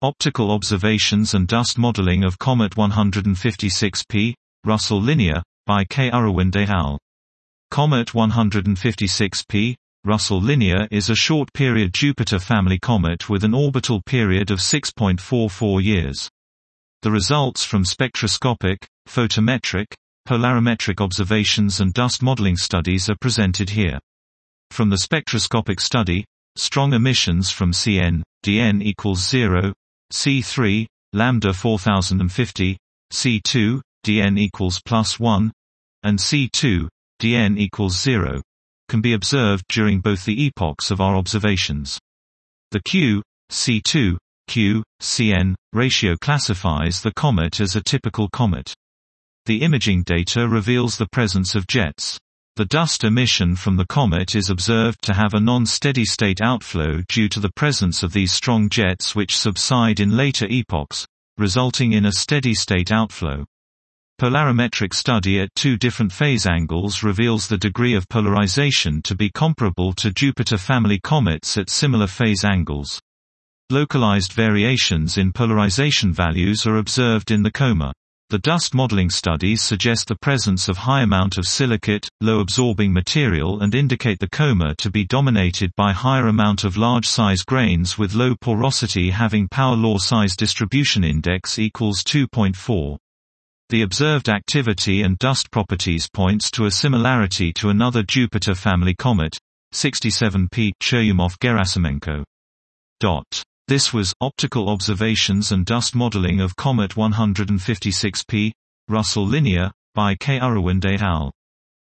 Optical Observations and Dust Modeling of Comet 156P, Russell Linear, by K. Arawind et al. Comet 156P, Russell Linear is a short-period Jupiter family comet with an orbital period of 6.44 years. The results from spectroscopic, photometric, polarimetric observations and dust modeling studies are presented here. From the spectroscopic study, strong emissions from Cn, Dn equals 0, C3, lambda 4050, C2, Dn equals +1, and C2, Dn equals 0, can be observed during both the epochs of our observations. The Q, C2, Q, Cn ratio classifies the comet as a typical comet. The imaging data reveals the presence of jets. The dust emission from the comet is observed to have a non-steady-state outflow due to the presence of these strong jets which subside in later epochs, resulting in a steady-state outflow. Polarimetric study at two different phase angles reveals the degree of polarization to be comparable to Jupiter family comets at similar phase angles. Localized variations in polarization values are observed in the coma. The dust modeling studies suggest the presence of high amount of silicate, low-absorbing material and indicate the coma to be dominated by higher amount of large-size grains with low porosity having power law size distribution index equals 2.4. The observed activity and dust properties points to a similarity to another Jupiter family comet, 67P Churyumov-Gerasimenko. This was Optical Observations and Dust Modeling of Comet 156P, Russell Linear, by K. Arawind et al.